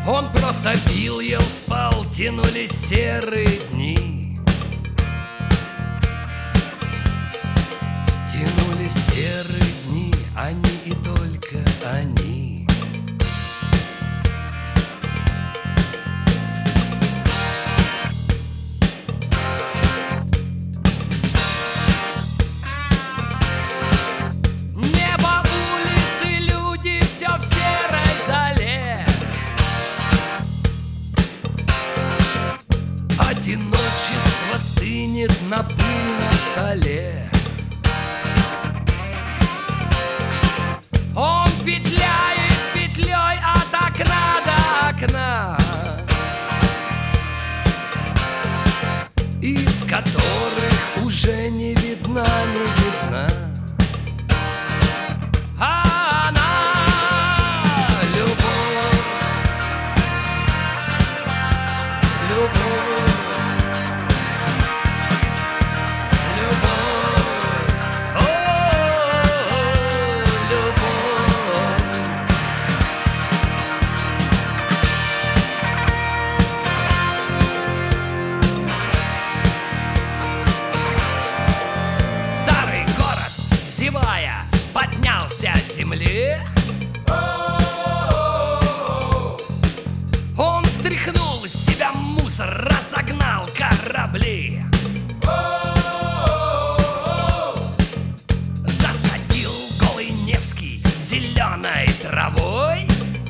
Он просто пил, ел, спал, тянулись серые дни. Тянулись серые дни, они и только они. Небо, улицы, люди, все в серой зале. Одиночество стынет на пыльном столе. Он петляет петлей от окна до окна, из которых уже не видна, не видна. А она любовь, любовь. Поднялся с земли. Он стряхнул с себя мусор, разогнал корабли. Засадил голый Невский зеленой травой.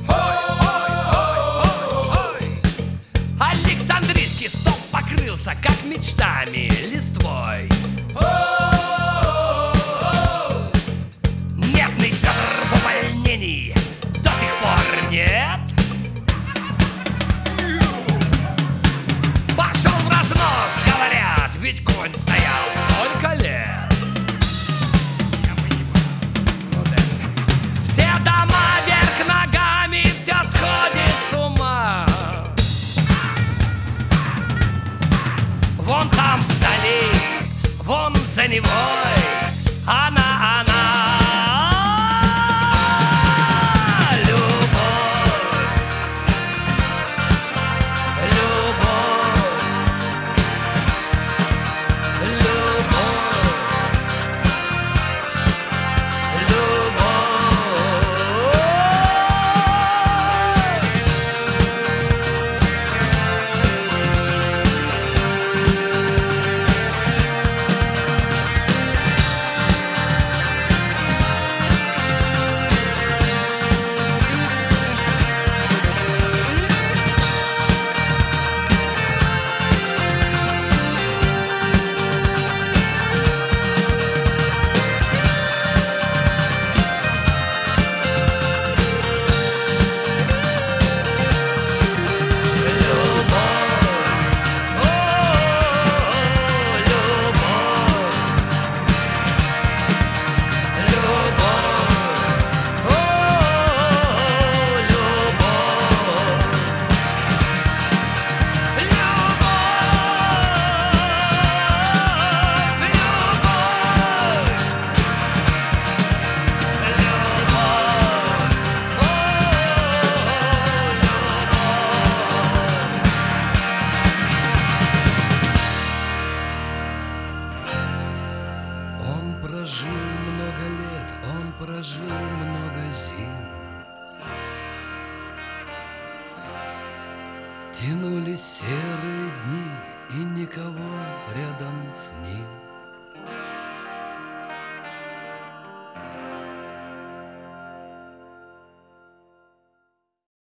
Александрийский стоп покрылся, как мечтами, листвой. До сих пор нет. Пошел в разнос, говорят, ведь конь стоял столько лет. Все дома вверх ногами, все сходит с ума. Вон там вдали, вон за Невой, она. Прожил много зим, тянулись серые дни, и никого рядом с ним.